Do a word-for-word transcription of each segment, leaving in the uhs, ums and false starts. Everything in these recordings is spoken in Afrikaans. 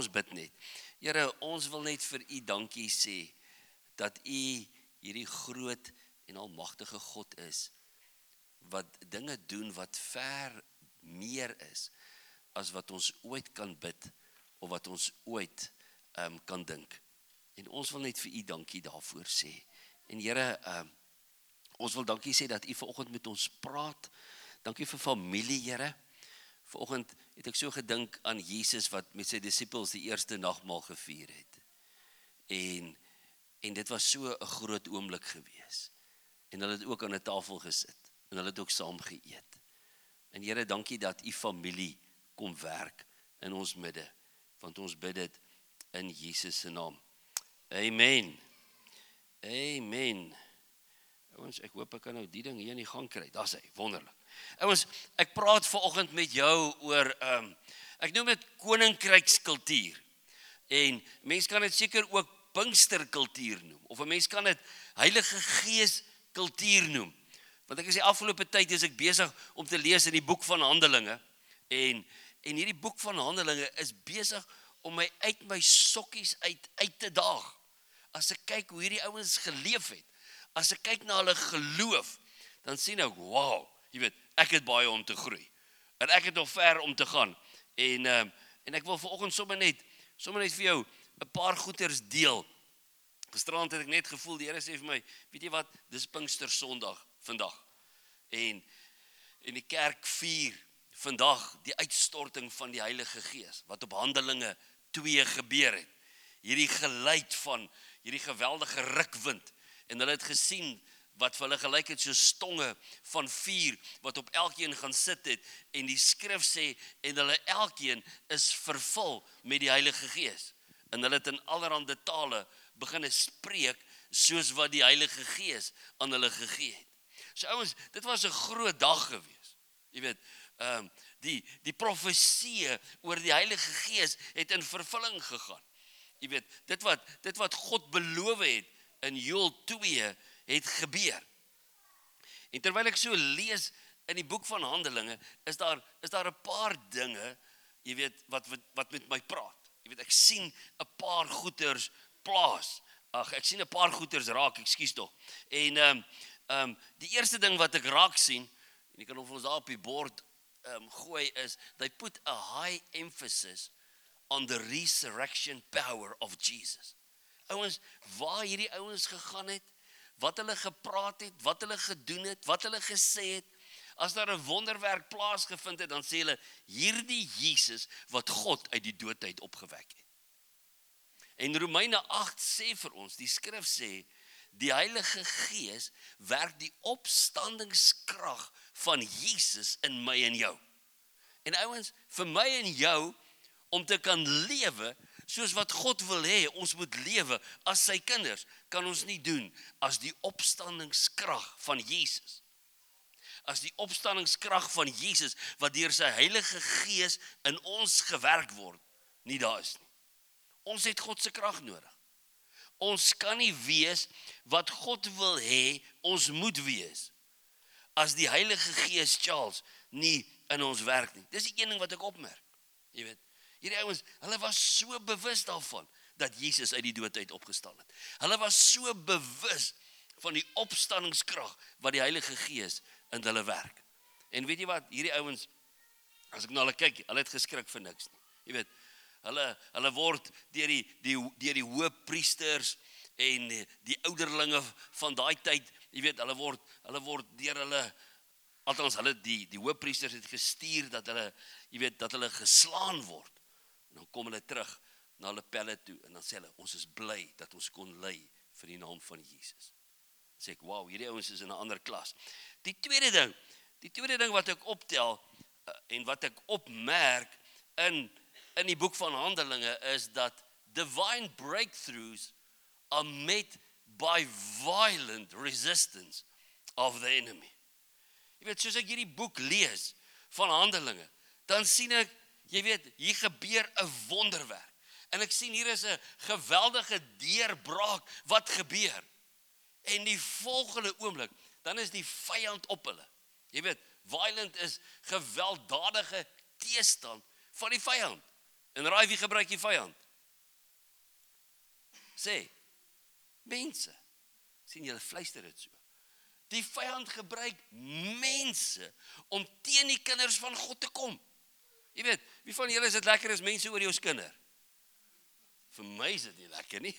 Ons bid net. Here, ons wil net vir u dankie sê, dat u hierdie groot en almagtige God is, wat dinge doen wat ver meer is, as wat ons ooit kan bid, of wat ons ooit um, kan dink. En ons wil net vir u dankie daarvoor sê. En Here, um, ons wil dankie sê dat u vanoggend met ons praat. Dankie vir familie, Here. Vanoggend het ek so gedink aan Jesus wat met sy disippels die eerste nagmaal gevier het. En, en dit was so 'n groot oomblik gewees. En hulle het ook aan 'n tafel gesit. En hulle het ook saam geëet. En Here, dankie dat u familie kom werk in ons midde. Want ons bid dit in Jesus se naam. Amen. Amen. Ouens, ek hoop ek kan nou die ding hier in die gang kry. Daar's hy, wonderlik. Ouens, ek praat vanoggend met jou oor, um, ek noem dit koninkrykskultuur. En mens kan dit seker ook Pinksterkultuur noem. Of 'n mens kan dit Heilige Gees kultuur noem. Want ek is die afgelope tyd is ek besig om te lees in die boek van Handelinge. En, en hierdie boek van Handelinge is besig om my uit my sokkies uit, uit te daag. As ek kyk hoe hierdie ouens geleef het. As ek kyk na hulle geloof, dan sien ek, wow, jy weet, ek het baie om te groei. En ek het nog ver om te gaan. En, um, en ek wil vanoggend sommer net, sommer net vir jou 'n paar goeters deel. Gisterand het ek net gevoel, die Here sê vir my, weet jy wat, dis Pinkster Sondag vandag. En, en die kerk vier vandag die uitstorting van die Heilige Gees, wat op Handelinge twee gebeur het. Hierdie geluid van, hierdie geweldige rukwind. En hulle het gesien wat vir hulle gelyk het so stonge van vuur wat op elkeen gaan sit het. En die skrif sê, en hulle elkeen is vervul met die Heilige Gees. En hulle het in allerhande tale begin spreek soos wat die Heilige Gees aan hulle gegee het. So ouens, dit was 'n groot dag gewees. Jy weet, um, die, die profesie oor die Heilige Gees het in vervulling gegaan. Jy weet, dit wat, dit wat God beloof het in Joël twee het gebeur. En terwyl ek so lees in die boek van Handelinge, is daar, is daar 'n paar dinge, jy weet, wat, wat, wat met my praat. Jy weet, ek sien 'n paar goeters plaas. Ag, ek sien 'n paar goeters raak, ekskuus tog. En um, um, die eerste ding wat ek raak sien, en ek kan of ons daar op die bord um, gooi, is, they put a high emphasis on the resurrection power of Jesus. Ouens, waar hierdie ouens gegaan het, wat hulle gepraat het, wat hulle gedoen het, wat hulle gesê het, as daar 'n wonderwerk plaasgevind het, dan sê hulle, hierdie Jesus wat God uit die dood uit opgewek het. En Romeine agt sê vir ons, die skrif sê, die Heilige Gees werk die opstandingskrag van Jesus in my en jou. En ouens, vir my en jou, om te kan lewe, soos wat God wil hê, ons moet lewe as sy kinders, kan ons nie doen as die opstandingskrag van Jesus. As die opstandingskrag van Jesus, wat deur sy Heilige Gees in ons gewerk word, nie daar is nie. Ons het God se krag nodig. Ons kan nie wees wat God wil hê, ons moet wees, as die Heilige Gees, Charles, nie in ons werk nie. Dis die een ding wat ek opmerk, jy weet. Hierdie ouens, hulle was so bewus daarvan, dat Jesus uit die dood uit opgestaan het. Hulle was so bewus van die opstandingskrag, wat die Heilige Gees in hulle werk. En weet jy wat, hierdie ouens, as ek na hulle kyk, hulle het geskrik vir niks nie. Jy weet, hulle, hulle word deur die, die, deur die hoëpriesters en die, die ouderlinge van daai tyd, jy weet, hulle word, hulle word deur hulle, althans hulle, die, die hoëpriesters het gestuur, dat hulle, jy weet, dat hulle geslaan word. En dan kom hulle terug na hulle pelle toe, en dan sê hulle, ons is bly dat ons kon ly vir die naam van Jesus. Dan sê ek, wow, hierdie ouens is in 'n ander klas. Die tweede ding, die tweede ding wat ek optel, uh, en wat ek opmerk in, in die boek van Handelinge, is dat divine breakthroughs are met by violent resistance of the enemy. Jy weet, soos ek hierdie boek lees van Handelinge, dan sien ek, jy weet, hier gebeur 'n wonderwerk. En ek sien hier is 'n geweldige deurbraak wat gebeur. En die volgende oomblik, dan is die vyand op hulle. Jy weet, violent is gewelddadige teestand van die vyand. En raai wie gebruik die vyand? Sê, mense. Sien julle fluister dit so. Die vyand gebruik mense om teen die kinders van God te kom. Jy weet, wie van julle is dit lekker as mense oor jou skinder? Vir my is dit nie lekker nie.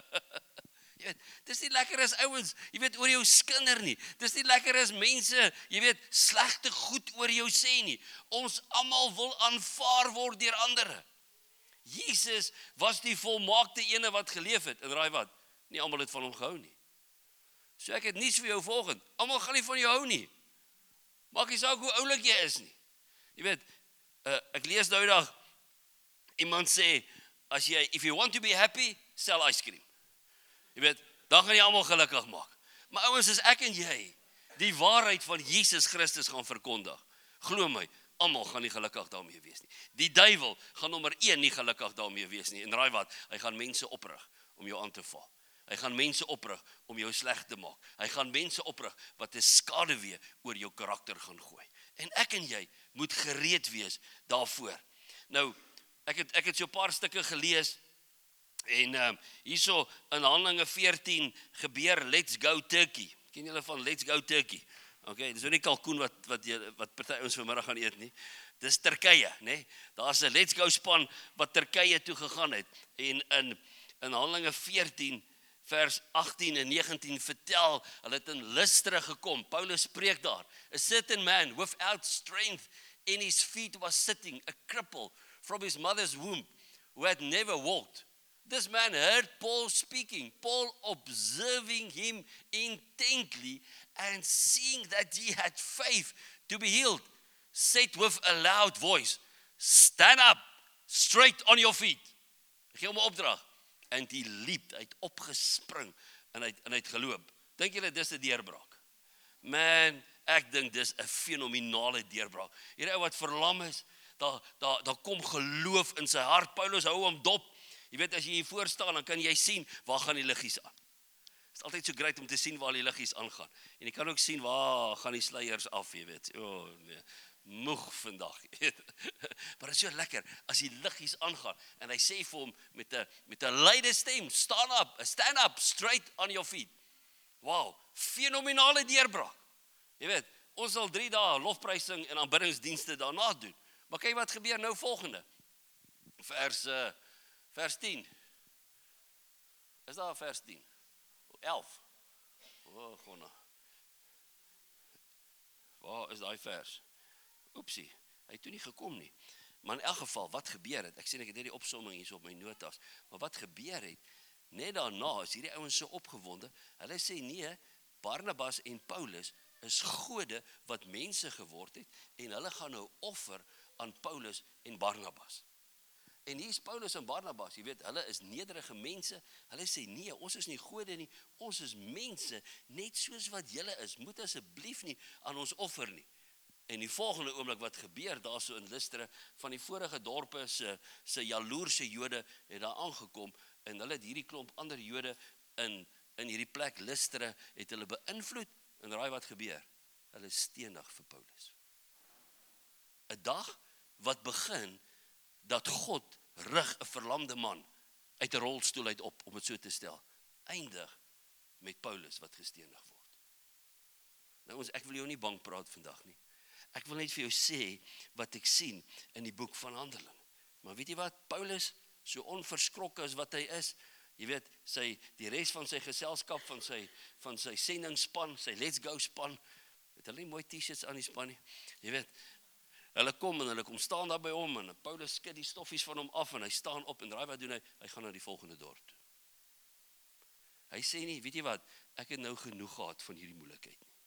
Jy weet, dis nie lekker as ouens, jy weet, oor jou skinder nie. Dis nie lekker as mense, jy weet, slegte goed oor jou sê nie. Ons almal wil aanvaar word deur ander. Jesus was die volmaakte ene wat geleef het. En raai wat? Nie almal het van hom gehou nie. So ek het nuus vir jou volgend. Almal gaan nie van jou hou nie. Maak nie saak hoe oulik jy is nie. Jy weet, uh, ek lees nou dag, iemand sê, as jy, if you want to be happy, sell ice cream. Jy weet, dan gaan jy almal gelukkig maak. Maar ouens, as ek en jy die waarheid van Jesus Christus gaan verkondig, glo my, almal gaan nie gelukkig daarmee wees nie. Die duiwel gaan nommer een nie gelukkig daarmee wees nie. En raai wat, hy gaan mense oprig om jou aan te val. Hy gaan mense oprig om jou sleg te maak. Hy gaan mense oprig wat 'n skaduwee oor jou karakter gaan gooi. En ek en jy moet gereed wees daarvoor. Nou, ek het ek het so 'n paar stukke gelees en um, hierso in Handelinge veertien gebeur Let's Go Turkey. Ken julle van Let's Go Turkey? Okay, dis nou nie kalkoen wat wat jy wat party ons vanmiddag gaan eet nie. Dis Turkye, nê? Nee? Daar's 'n Let's Go span wat Turkye toe gegaan het en in in Handelinge veertien vers agttien en negentien vertel, hulle het in Lystra gekom. Paulus spreek daar. A certain man without strength in his feet was sitting, a cripple from his mother's womb, who had never walked. This man heard Paul speaking, Paul observing him intently and seeing that he had faith to be healed, said with a loud voice, stand up, straight on your feet. Ek gee hom 'n opdrag. En die liep, hy het opgespring en hy, en hy het geloop. Dink julle dis 'n deurbraak? Man, ek dink dis 'n fenominale deurbraak. Hierdie ou wat verlam is, daar daar daar kom geloof in sy hart. Paulus hou hom dop. Jy weet, as jy hier voor staan, dan kan jy sien waar gaan die liggies aan. Dit is altyd so great om te sien waar die liggies aangaan. En jy kan ook sien waar gaan die sluiers af, jy weet. O oh, nee. Moeg vandag. Maar dit is so lekker as die liggies aangaan en hy sê vir hom met 'n met 'n luide stem, stand up, stand up straight on your feet. Wow, fenominale deurbraak. Jy weet, ons sal drie dae lofprysing en aanbiddingsdienste daarna doen. Maar kyk wat gebeur nou volgende. Vers uh, vers tien. Is daar vers tien? elf. O, oh, gonna. Waar is daai vers? Oepsie, hy het toe nie gekom nie. Maar in elk geval, wat gebeur het? Ek sien ek het net die opsomming hier so op my notas. Maar wat gebeur het? Net daarna is hierdie ouens so opgewonde. Hulle sê nee, Barnabas en Paulus is gode wat mense geword het en hulle gaan nou offer aan Paulus en Barnabas. En hier is Paulus en Barnabas, jy weet, hulle is nederige mense. Hulle sê nee, ons is nie gode nie, ons is mense, net soos wat julle is. Moet asseblief nie aan ons offer nie. En die volgende oomblik wat gebeur daar so in Lystra, van die vorige dorpe se se jaloerse Jode het daar aangekom en hulle het hierdie klomp ander Jode in in hierdie plek Lystra het hulle beïnvloed en raai wat gebeur? Hulle stenig vir Paulus. 'n Dag wat begin dat God rig 'n verlamde man uit 'n rolstoel uit op, om dit so te stel, eindig met Paulus wat gestenig word. Nou ons ek wil jou nie bang praat vandag nie. Ek wil net vir jou sê wat ek sien in die boek van Handelinge. Maar weet jy wat? Paulus, so onverskrokke as wat hy is, jy weet, sy die res van sy geselskap, van sy van sy sendingsspan, sy Let's Go span, het hulle nie mooi T-shirts aan die span nie. Jy weet, hulle kom en hulle kom staan daar by hom en Paulus skud die stoffies van hom af en hy staan op en raai wat doen hy? Hy gaan na die volgende dorp toe. Hy sê nie, weet jy wat? Ek het nou genoeg gehad van hierdie moeilikheid nie.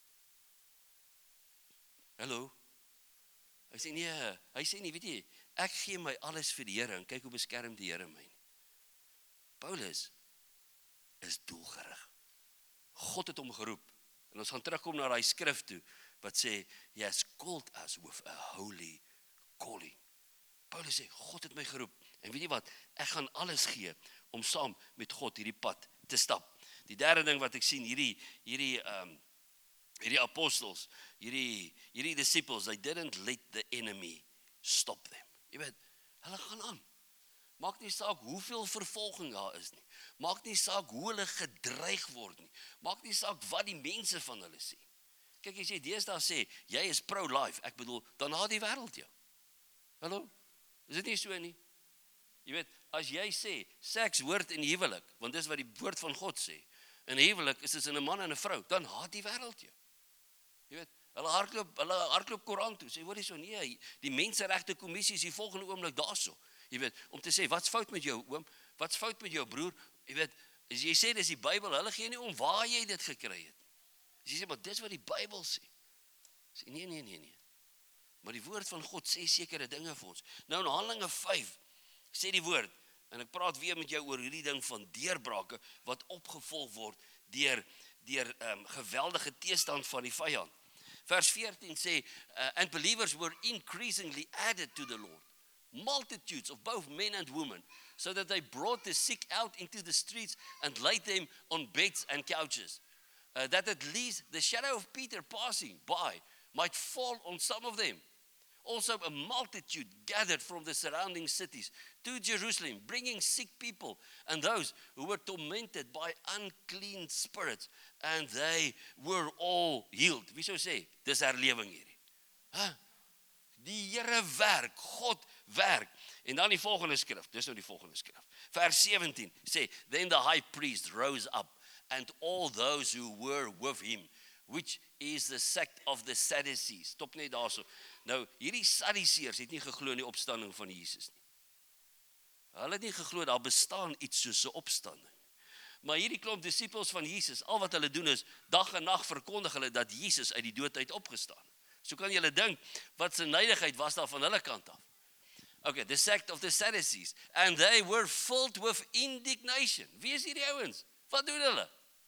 Hallo? Hy sê nee, hy sê nie, weet jy, ek gee my alles vir die Here en kyk hoe beskerm die Here my. Paulus is doelgerig. God het hom geroep. En ons gaan terugkom na daai skrif toe wat sê, he has called us with a holy calling. Paulus sê, God het my geroep. En weet jy wat, ek gaan alles gee om saam met God hierdie pad te stap. Die derde ding wat ek sien, hierdie hierdie um, hierdie apostels, hierdie hierdie disciples, they didn't let the enemy stop them. Jy weet, hulle gaan aan. Maak nie saak hoeveel vervolging daar is nie. Maak nie saak hoe hulle gedreig word nie. Maak nie saak wat die mense van hulle sê. Kyk, as jy deesdae sê, jy is pro-life, ek bedoel, dan haat die wêreld jou. Hallo? Is dit nie so nie? Jy weet, as jy sê, seks hoort in huwelik, want dis wat die woord van God sê, in huwelik is dit in 'n man en 'n vrou, dan haat die wêreld jou. Jy weet, hulle hardloop, hulle hardloop Koran toe, sê, hoor jy so, nee, die menseregte kommissie is die volgende oomblik daarso. Jy weet, om te sê, wat's fout met jou oom, wat's fout met jou broer, jy weet, as jy sê, dis die Bybel, hulle gee nie om waar jy dit gekry het. As jy sê, maar dis wat die Bybel sê. Sê, nee, nee, nee, nee. Maar die woord van God sê sekere dinge vir ons. Nou in Handelinge vyf, sê die woord, en ek praat weer met jou oor hierdie ding van deurbrake, wat opgevolg word deur, deur um, geweldige teestand van die vyand. Vers veertien sê, uh, and believers were increasingly added to the Lord. Multitudes of both men and women, so that they brought the sick out into the streets and laid them on beds and couches, uh, that at least the shadow of Peter passing by might fall on some of them. Also a multitude gathered from the surrounding cities to Jerusalem, bringing sick people and those who were tormented by unclean spirits, and they were all healed. Wie sou sê, dis herlewing hierdie. Huh? Die Here werk, God werk. En dan die volgende skrif, dis nou die volgende skrif. Vers sewentien sê, then the high priest rose up, and all those who were with him, which is the sect of the Sadducees. Stop net daarso. Nou, hierdie Sadduceërs het nie geglo in die opstanding van Jesus nie. Hulle het nie geglo daar bestaan iets soos 'n opstanding. Maar hierdie klomp disippels van Jesus, al wat hulle doen is, dag en nag verkondig hulle dat Jesus uit die dood uit opgestaan. So kan julle dink, wat se neidigheid was daar van hulle kant af. Okay, the sect of the Sadducees, and they were filled with indignation. Wie is hierdie ouens? Wat doen hulle?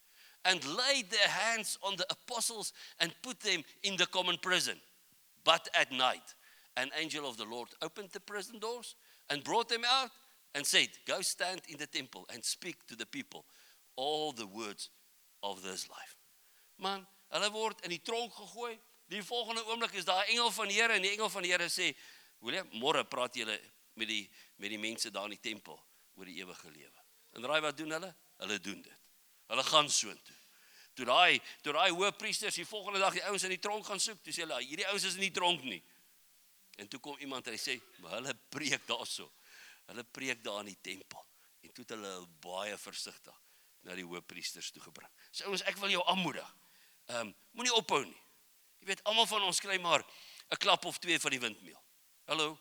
And laid their hands on the apostles and put them in the common prison. But at night, an angel of the Lord opened the prison doors and brought them out and said, go stand in the temple and speak to the people all the words of this life. Man, hulle word in die tronk gegooi. Die volgende oomblik is daar 'n engel van die Here en die engel van die Here sê, William, môre praat julle met die met die mense daar in die tempel oor die ewige lewe. En raai wat doen hulle? Hulle doen dit. Hulle gaan soontoe. Toe daai toe daai hoëpriesters die volgende dag die ouens in die tronk gaan soek, toe sê hulle, hierdie ouens is in die tronk nie. En toe kom iemand en hy sê, maar hulle preek daarso. Hulle preek daar in die tempel. En toe het hulle baie versigtig na die hoëpriesters toe gebring. So ouens, ek wil jou aanmoedig. Ehm, um, moenie ophou nie. Jy weet, almal van ons kry maar 'n klap of twee van die windmeel. Hallo?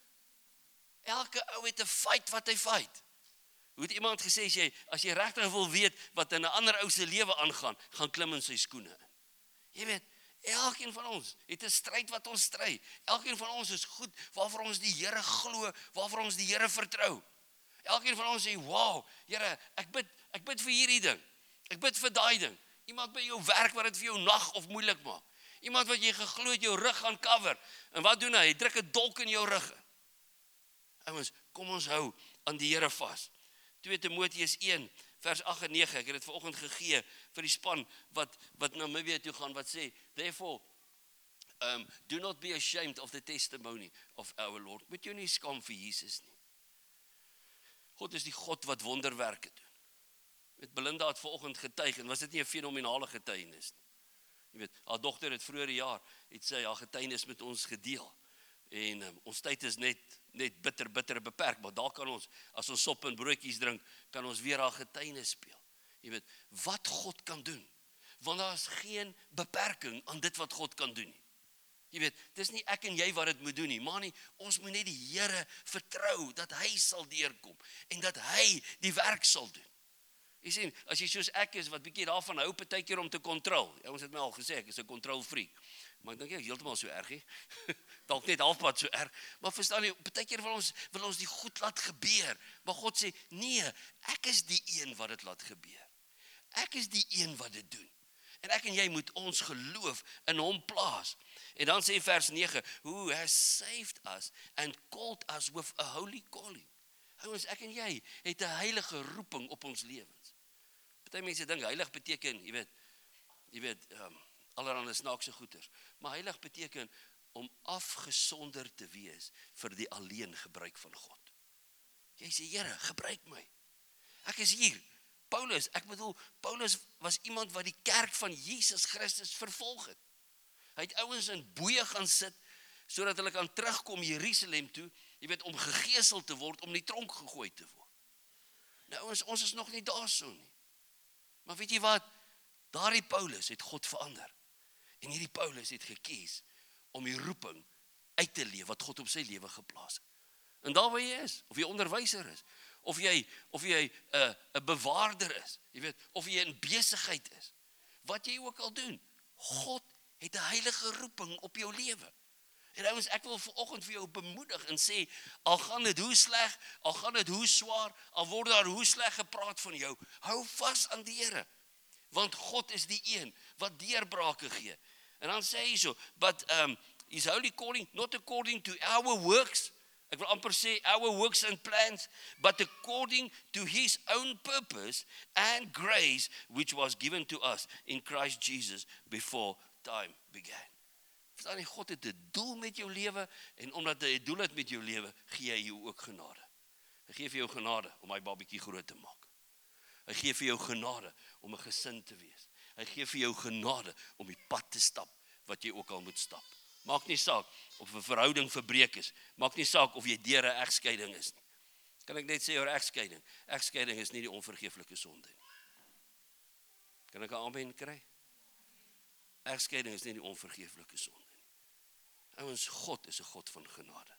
Elke ou het 'n fight wat hy fight. Hoe het iemand gesê, as jy, as jy regtig wil weet wat in 'n ander ou se lewe aangaan, gaan klim in sy skoene in. Jy weet, elkeen van ons het 'n stryd wat ons stry. Elkeen van ons is goed waarvoor ons die Here glo, waarvoor ons die Here vertrou. Elkeen van ons sê, wow, Here, ek bid, ek bid vir hierdie ding. Ek bid vir daai ding. Iemand by jou werk wat dit vir jou nag of moeilik maak. Iemand wat jy geglo het jou rug gaan cover. En wat doen hy? Hy druk 'n dolk in jou rug. Ouens, kom ons hou aan die Here vas. twee Timoteus een vers agt en nege. Ek het dit vanoggend gegee vir die span wat wat na Namibië toe gaan, wat sê, therefore um, do not be ashamed of the testimony of our Lord. Moet jou nie skaam vir Jesus nie. God is die God wat wonderwerke doen. Met Belinda het vanoggend getuig en was dit nie 'n fenominale getuienis nie. Jy weet, haar dogter het vroeër die jaar het sy haar getuienis met ons gedeel. En um, ons tyd is net net bitter bitter beperk, maar daar kan ons, as ons sop en broodjies drink, kan ons weer haar getuienis speel. Jy weet, wat God kan doen. Want daar is geen beperking aan dit wat God kan doen nie. Jy weet, dis nie ek en jy wat dit moet doen nie, maar nie, ons moet net die Here vertrou dat hy sal deurkom en dat hy die werk sal doen. Jy sien, as jy soos ek is, wat bietjie daarvan hou, partykeer om te kontrol. Ja, ons het my al gesê, ek is 'n kontrolfreak. Maar ek dink ek is heeltemal so erg, he. Dalk net halfpad so erg. Maar verstaan jy, partykeer wil ons, wil ons die goed laat gebeur. Maar God sê, nee, ek is die een wat dit laat gebeur. Ek is die een wat dit doen. En ek en jy moet ons geloof in hom plaas. En dan sê vers nege, who has saved us and called us with a holy calling. Ouens, ek en jy het 'n heilige roeping op ons lewens. Party mense dink heilig beteken, jy weet, jy weet, um, allerhande snaakse goeters. Maar heilig beteken om afgesonder te wees vir die alleen gebruik van God. Jy sê, Here, gebruik my. Ek is hier. Paulus, ek bedoel, Paulus was iemand wat die kerk van Jesus Christus vervolg het. Hy het ouens in boeye gaan sit, sodat hulle kan terugkom Jerusalem toe, jy weet, om gegeesel te word, om in die tronk gegooi te word. Nou ouens, ons is nog nie daar so nie. Maar weet jy wat? Daardie Paulus het God verander. En hierdie Paulus het gekies om die roeping uit te leef wat God op sy lewe geplaas het. En daar waar jy is, of jy onderwyser is, of jy of jy 'n uh, 'n bewaarder is, jy weet, of jy in besigheid is, wat jy ook al doen, God het 'n heilige roeping op jou lewe. En ouens, ek wil vanoggend vir jou bemoedig en sê, al gaan dit hoe sleg, al gaan dit hoe swaar, al word daar hoe sleg gepraat van jou, hou vas aan die Here. Want God is die een wat deurbrake gee. En dan sê hy so, but um, his holy calling, not according to our works, ek wil amper sê, our works and plans, but according to his own purpose and grace, which was given to us in Christ Jesus before time began. Verstaan jy, God het 'n doel met jou lewe, en omdat hy 'n doel het met jou lewe, gee hy jou ook genade. Hy gee vir jou genade om hy babietjie groot te maak. Hy gee vir jou genade om 'n gesin te wees. Hy gee vir jou genade om die pad te stap wat jy ook al moet stap. Maak nie saak of 'n verhouding verbreek is. Maak nie saak of jy deur 'n egskeiding is nie. Kan ek net sê oor egskeiding? Egskeiding is nie die onvergeeflike sonde nie. Kan ek 'n amen kry? Egskeiding is nie die onvergeeflike sonde nie. Ouens, God is 'n God van genade.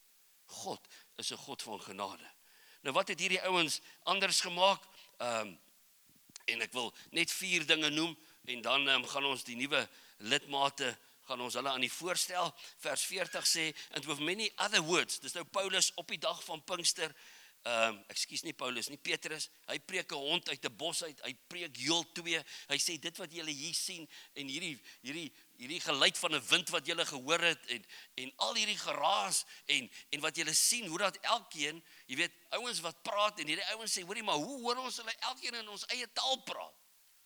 God is 'n God van genade. Nou wat het hierdie ouens anders gemaak? Um, en ek wil net vier dinge noem, en dan um, gaan ons die nuwe lidmate, gaan ons hulle aan die voorstel. Vers veertig sê, and with many other words, dis nou Paulus op die dag van Pinkster, um, ekskuus nie Paulus, nie Petrus, hy preek 'n hond uit 'n bos uit, hy preek Joël twee, hy sê dit wat julle hier sien, en hierdie, hierdie, hierdie geluid van 'n wind wat julle gehoor het, en, en al hierdie geraas, en, en wat julle sien, hoe dat elkeen, jy weet, ouens wat praat, en hierdie ouens sê, hoorie, maar hoe hoor ons hulle elkeen in ons eie taal praat?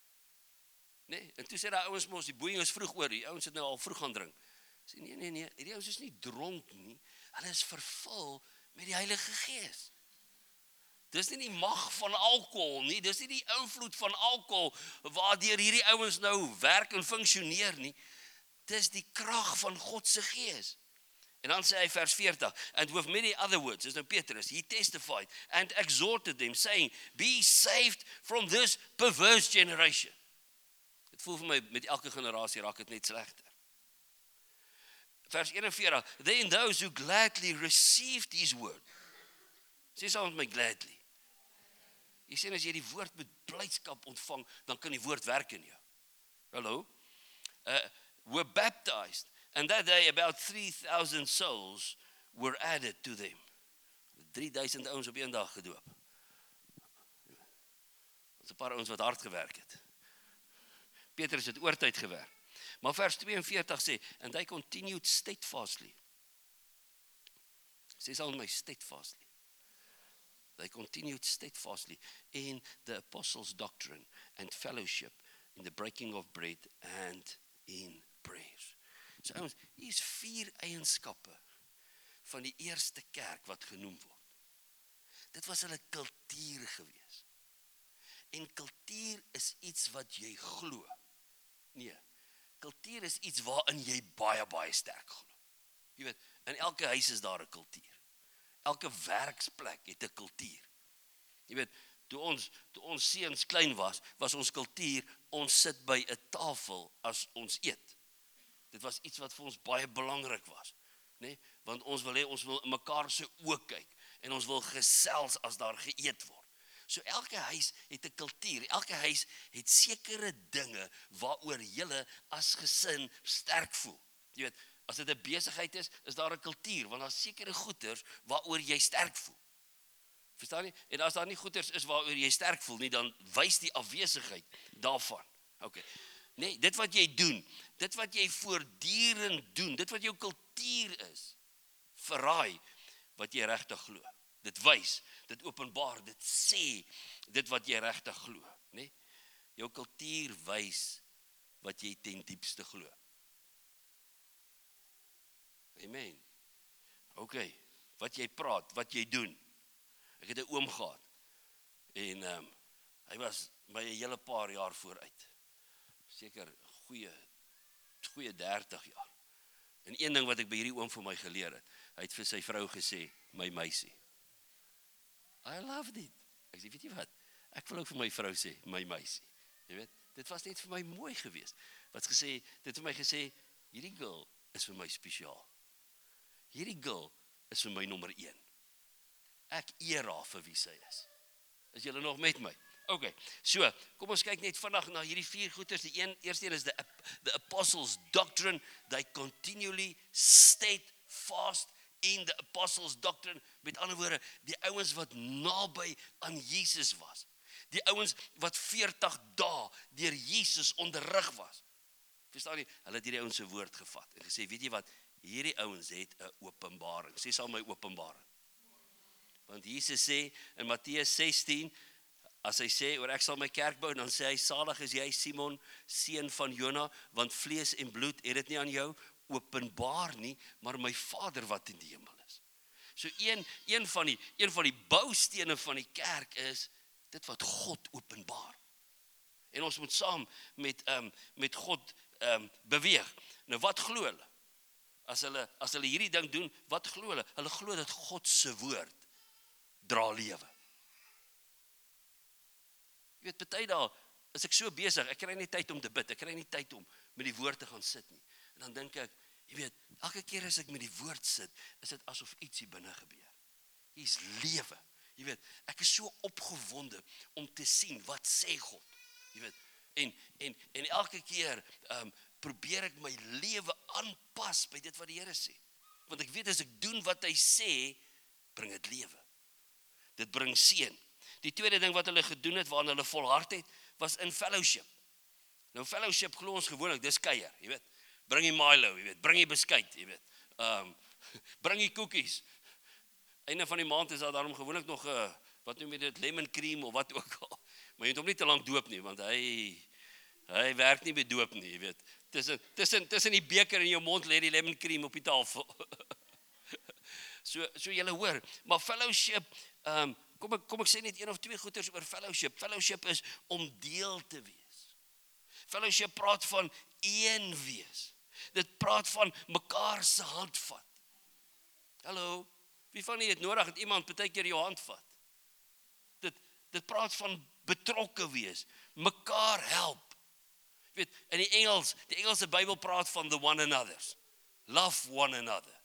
Nee, en toe sê die ouens mos, die boeing is vroeg oor, die ouens het nou al vroeg gaan drink. Sê, nee, nee, nee, die ouens is nie dronk nie, hulle is vervul met die Heilige Gees. Dis nie die mag van alkohol nie, dis nie die invloed van alkohol, waardeur hierdie ouens nou werk en funksioneer nie, dis die krag van God se Gees. En dan sê hy vers veertig, and with many other words, is nou Petrus, he testified and exhorted them, saying, be saved from this perverse generation. Het voel vir my, met elke generasie raak het net slegter. Vers eenenveertig, then those who gladly received his word. Sê saam met my, gladly. Jy sê, as jy die woord met blydskap ontvang, dan kan die woord werk in jou. Hallo? Uh, were baptized, and that day about three thousand souls were added to them. drie duisend ouens op een dag gedoop. Dat is 'n paar ouens wat hard gewerk het. Petrus het oortyd gewerk. Maar vers tweeënveertig sê, and they continued steadfastly. Sê saam met my, steadfastly. They continued steadfastly in the apostles' doctrine and fellowship, in the breaking of bread and in prayers. So ouens, hier is vier eienskappe van die eerste kerk wat genoem word. Dit was hulle kultuur gewees. En kultuur is iets wat jy glo. Nee, kultuur is iets waarin jy baie, baie sterk glo. Jy weet, in elke huis is daar 'n kultuur. Elke werksplek het 'n kultuur. Jy weet, toe ons, toe ons seuns klein was, was ons kultuur, ons sit by 'n tafel as ons eet. Dit was iets wat vir ons baie belangrik was, nee? Want ons wil hê, ons wil in mekaar se oë kyk, en ons wil gesels as daar geëet word. So elke huis het 'n kultuur, elke huis het sekere dinge waaroor julle as gesin sterk voel. Jy weet, as dit 'n besigheid is, is daar 'n kultuur, want daar is sekere goeders waaroor jy sterk voel. Verstaan jy? En as daar nie goeders is waaroor jy sterk voel nie, dan wys die afwesigheid daarvan. Okay. Nee, dit wat jy doen, dit wat jy voortdurend doen, dit wat jou kultuur is, verraai wat jy regtig glo. Dit wys, dit openbaar, dit sê dit wat jy regtig glo, nee? Jou kultuur wys wat jy ten diepste glo. Amen. Okay, wat jy praat, wat jy doen, Ek het 'n oom gehad. En um, hy was my 'n hele paar jaar vooruit. Seker goeie, goeie dertig jaar. En een ding wat ek by hierdie oom vir my geleer het, hy het vir sy vrou gesê, my meisie. I loved it. Ek sê, weet jy wat, ek wil ook vir my vrou sê, my meisie. Jy weet, dit was net vir my mooi geweest. Wat gesê, dit vir my gesê, hierdie girl is vir my spesiaal. Hierdie girl is vir my nommer een. Ek eer haar vir wie sy is. Is julle nog met my? Ok, so, kom ons kyk net vandag na hierdie vier goeders. Die een, eerste een is the, the apostles' doctrine. They continually stayed fast in the apostles' doctrine. Met ander woorde, die ouens wat naby aan Jesus was. Die ouens wat veertig dae deur Jesus onderrig was. Verstaan jy? Hulle het hierdie ouens se woord gevat en gesê, weet jy wat, hierdie ouens het 'n openbaring. Sê sal my openbaring. Want Jesus sê in Matteus sestien, as hy sê, oor ek sal my kerk bou, dan sê hy, salig is jy Simon, seun van Jona, want vlees en bloed het dit nie aan jou openbaar nie, maar my Vader wat in die hemel is. So een, een van die, een van die boustene van die kerk is, dit wat God openbaar. En ons moet saam met, um, met God um, beweeg. Nou wat glo hulle? As hulle, as hulle hierdie ding doen, wat glo hulle? Hulle glo dat God se woord dra lewe. Jy weet, party dae is ek so besig, ek kry nie tyd om te bid, ek kry nie tyd om met die woord te gaan sit nie. En dan dink ek, jy weet, elke keer as ek met die woord sit, is dit asof iets hier binne gebeur. Hier is lewe. Jy weet, ek is so opgewonde om te sien, wat sê God? Jy weet, en, en, en elke keer um, probeer ek my lewe aanpas by dit wat die Here sê. Want ek weet, as ek doen wat hy sê, bring dit lewe. Dit bring seën. Die tweede ding wat hulle gedoen het, waarin hulle volhard het, was in fellowship. Nou fellowship glo ons gewoonlik, dis kuier, jy weet. Bring die Milo, jy weet, bring die beskuit, jy weet. Um, bring die koekies. Einde van die maand is daar daarom gewoonlik nog 'n uh, wat noem jy dit, lemon cream of wat ook al. Maar jy moet hom nie te lank doop nie, want hy hy werk nie met doop nie, jy weet. Tussen tussen tussen die beker en jou mond lê die lemon cream op die tafel. so so julle hoor, maar fellowship, um, kom ek kom ek sê net een of twee goeters oor fellowship. Fellowship is om deel te wees. Fellowship praat van een wees. Dit praat van mekaar se hand vat. Hallo, wie van julle het nodig dat iemand baie keer jou hand vat? Dit dit praat van betrokke wees, mekaar help. Jy weet, in die Engels, die Engelse Bybel praat van the one another's. Love one another.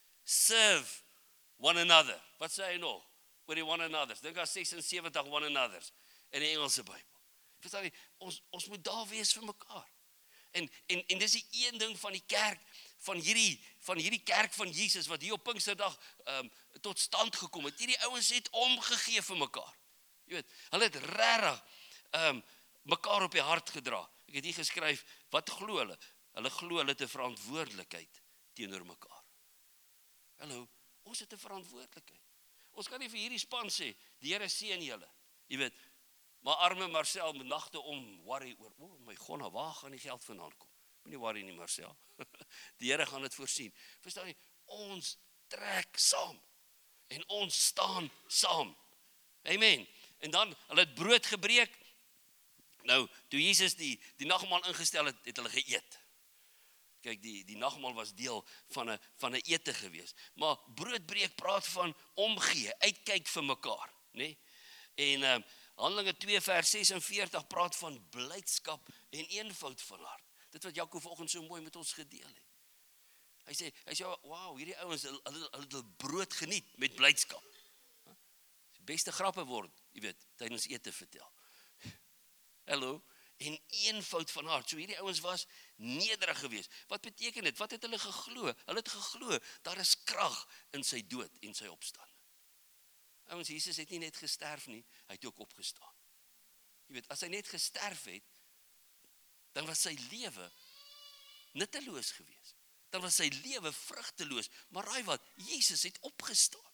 Serve one another. Wat sê hy nog? Oor die one another's. Dink aan sesensewentig one another's in die Engelse Bybel. Verstaan jy, ons ons moet daar wees vir mekaar. En en en dis die een ding van die kerk, van hierdie van hierdie kerk van Jesus wat hier op Pinksterdag um, tot stand gekom het. Hierdie ouens het omgegee vir mekaar. Jy weet, hulle het regtig um, mekaar op die hart gedra. Ek het hier geskryf, wat glo hulle? Hulle glo hulle het 'n verantwoordelikheid teenoor mekaar. Hallo, ons het 'n verantwoordelikheid. Ons kan nie vir hierdie span sê, die Here seën julle. Jy weet, maar arme Marcel met nagte om worry oor, o oh my God, waar gaan die geld vandaan kom? Moenie worry nie, Marcel. Die Here gaan dit voorsien. Verstaan jy? Ons trek saam en ons staan saam. Amen. En dan hulle het brood gebreek. Nou, toe Jesus die die nagmaal ingestel het, het hulle geëet. Kyk, die die nagmaal was deel van 'n van 'n ete gewees. Maar broodbreek praat van omgee, uitkyk vir mekaar, nê? En uh, Handelinge twee vers sesenveertig praat van blydskap en eenvoud van hart. Dit wat Jakob vanoggend so mooi met ons gedeel het. Hy sê, hy sê, wow, hierdie ouens, hulle hulle hulle brood geniet met blydskap. Die beste grappe word, jy weet, tydens ete vertel. Hallo, en eenvoud van hart. So hierdie ouens was nederig geweest. Wat beteken dit? Wat het hulle geglo? Hulle het geglo, daar is krag in sy dood en sy opstanding. Ouens, Jesus het nie net gesterf nie, hy het ook opgestaan. Jy weet, as hy net gesterf het, dan was sy lewe nutteloos geweest. Dan was sy lewe vrugteloos. Maar raai wat, Jesus het opgestaan.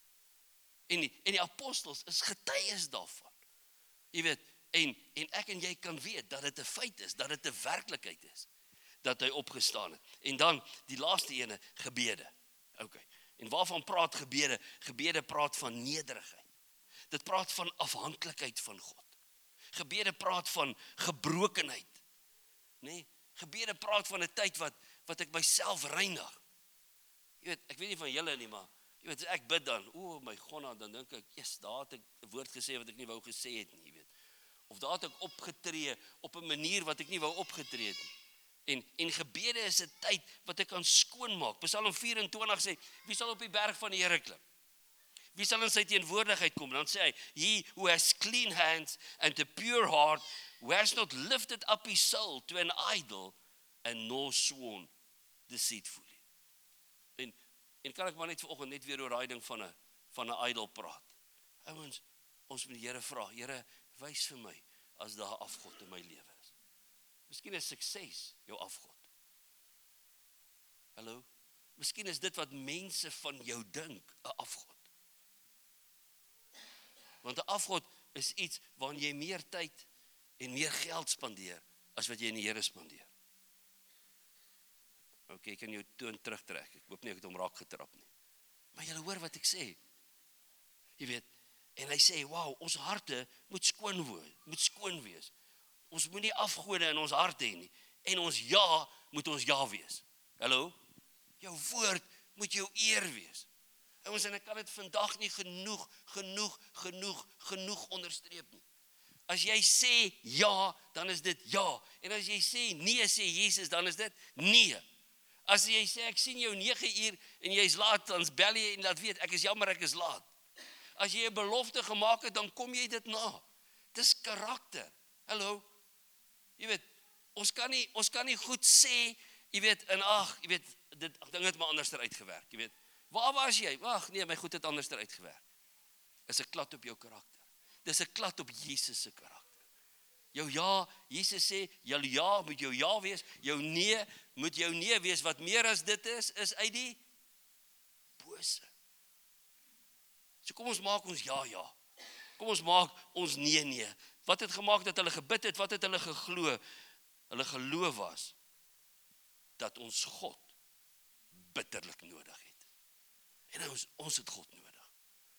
En die, en die apostels is getuies daarvan. Jy weet, en, en ek en jy kan weet dat dit 'n feit is, dat dit 'n werklikheid is, dat hy opgestaan het. En dan die laaste ene, gebede. Okay. En waarvan praat gebede? Gebede praat van nederigheid. dit praat van afhanklikheid van God. Gebede praat van gebrokenheid. Nee, gebede praat van 'n tyd wat, wat ek myself reinig. Jy weet, ek weet nie van julle nie, maar jy weet, as ek bid dan, o my God, dan dink ek, yes, daar het ek 'n woord gesê wat ek nie wou gesê het nie, jy weet. Of daar het ek opgetree op 'n manier wat ek nie wou opgetree het nie. En, en gebede is 'n tyd wat ek kan skoonmaak. Psalm vyf en twintig sê, wie sal op die berg van die Here klim? Wie sal in sy teenwoordigheid kom? Dan sê hy, he who has clean hands and a pure heart, who has not lifted up his soul to an idol and nor sworn deceitfully. En, en kan ek maar net vanoggend net weer oor daai ding van 'n van 'n idol praat. Ouens, ons moet die Here vra, Here, wys vir my as daar 'n afgod in my lewe is. Miskien is sukses jou afgod. Hallo? Miskien is dit wat mense van jou dink 'n afgod. Want 'n afgod is iets waarin jy meer tyd en meer geld spandeer as wat jy in die Here spandeer. Ok, ek kan jou toon terugtrek. Ek hoop nie ek het hom raak getrap nie. Maar jy hoor wat ek sê. Jy weet, en hy sê, wow, ons harte moet skoon wees, moet skoon wees. Ons moet nie afgode in ons hart hê nie. En ons ja moet ons ja wees. Hallo? Jou woord moet jou eer wees. Ouens, en ek kan dit vandag nie genoeg, genoeg, genoeg, genoeg onderstreep nie. As jy sê ja, dan is dit ja. En as jy sê nee, sê Jesus, dan is dit nee. As jy sê ek sien jou nege uur en jy's laat, dan bel jy en laat weet ek is jammer ek is laat. As jy 'n belofte gemaak het, dan kom jy dit na. Dis karakter. Hallo. Jy weet, ons kan nie ons kan nie goed sê, jy weet, en ag, jy weet, dit ding het maar anders uitgewerk, jy weet. Waar was jy? Wag, nee, my goed het anders uitgewerk. Is 'n klad op jou karakter. Dis 'n klad op Jesus se karakter. Jou ja, Jesus sê, jou ja moet jou ja wees, jou nee moet jou nee wees, wat meer as dit is, is uit die bose. So kom ons maak ons ja, ja. Kom ons maak ons nee, nee. Wat het gemaak dat hulle gebid het, wat het hulle geglo? Hulle geloof was, dat ons God bitterlik nodig het. En ons, ons het God nodig.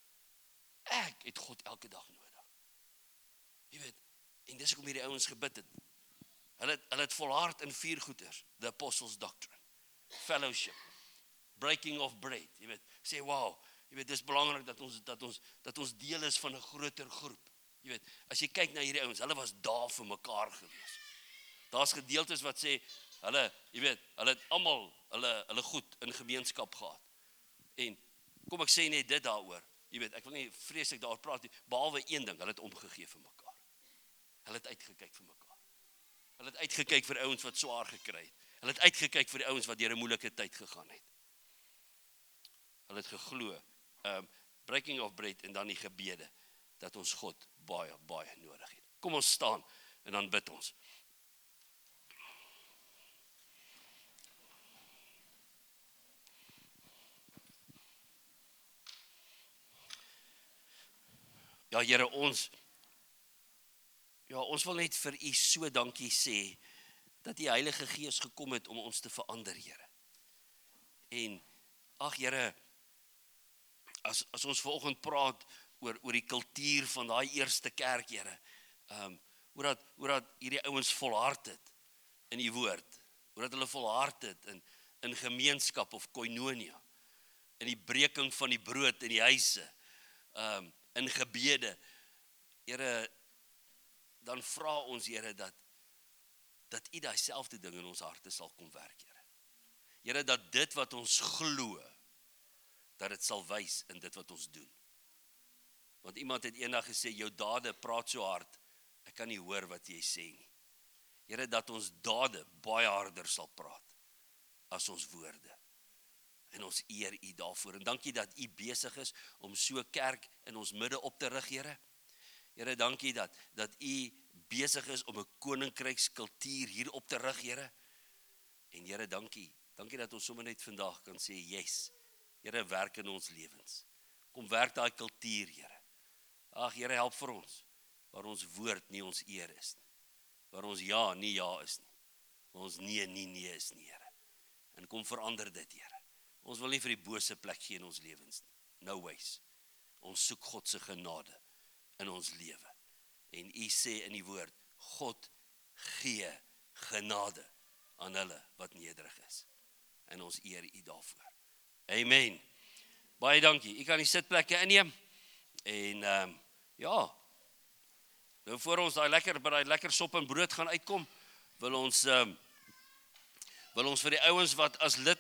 Ek het God elke dag nodig. Jy weet, en dis hoekom hierdie ouens gebid het. Hulle het, hulle het volhard in vier goeders. The Apostles' Doctrine, Fellowship, Breaking of Bread. Jy weet, sê wow, jy weet, dis belangrik dat ons, dat ons, dat ons deel is van 'n groter groep. Jy weet, as jy kyk na hierdie ouens, hulle was daar vir mekaar gewees. Daar's gedeeltes wat sê, hulle, jy weet, hulle het almal hulle, hulle goed in gemeenskap gehad. En kom ek sê net dit daaroor. Jy weet, ek wil nie vreeslik daaroor praat nie, behalwe een ding, hulle het omgegee vir mekaar. Hulle het uitgekyk vir mekaar. Hulle het uitgekyk vir ouens wat swaar gekry het. Hulle het uitgekyk vir die ouens wat deur 'n moeilike tyd gegaan het. Hulle het geglo, um, breaking of bread en dan die gebede, dat ons God baie, baie nodig het. Kom ons staan en dan bid ons. Ja, Here, ons ja, ons wil net vir U so dankie sê dat die Heilige Gees gekom het om ons te verander, Here. En ag Here, as as ons vanoggend praat oor oor die kultuur van daai eerste kerk, Here, ehm um, hoe dat hoe dat hierdie ouens volhard het in die woord, hoe dat hulle volhard het in in gemeenskap of koinonia, in die breking van die brood in die huise, ehm um, in gebede. Here, dan vra ons, Here, dat dat U daai selfde ding in ons harte sal kom werk, Here. Here, dat dit wat ons glo, dat dit sal wys in dit wat ons doen. Want iemand het eendag gesê, jou dade praat so hard, ek kan nie hoor wat jy sê nie. Here, dat ons dade baie harder sal praat as ons woorde. En ons eer U daarvoor. En dankie dat U besig is om so kerk in ons midde op te rig, Here. Here, dankie dat dat U besig is om 'n koninkrykskultuur hier op te rig, Here. En Here, dankie. Dankie dat ons sommer net vandag kan sê, yes, Here, werk in ons lewens. Kom werk daai kultuur, Here. Ag, Here, help vir ons, waar ons woord nie ons eer is nie. Waar ons ja nie ja is nie. Waar ons nee nie nee is nie, Here. En kom verander dit, Here. Ons wil nie vir die bose plek gee in ons lewens nie. No ways. Ons soek God se genade in ons lewe. En u sê in die woord, God gee genade aan hulle wat nederig is. En ons eer u daarvoor. Amen. Baie dankie. U kan die sitplekke inneem. En um, ja, nou voor ons daai lekker, by daai lekker sop en brood gaan uitkom, wil ons, um, wil ons vir die ouens wat as lid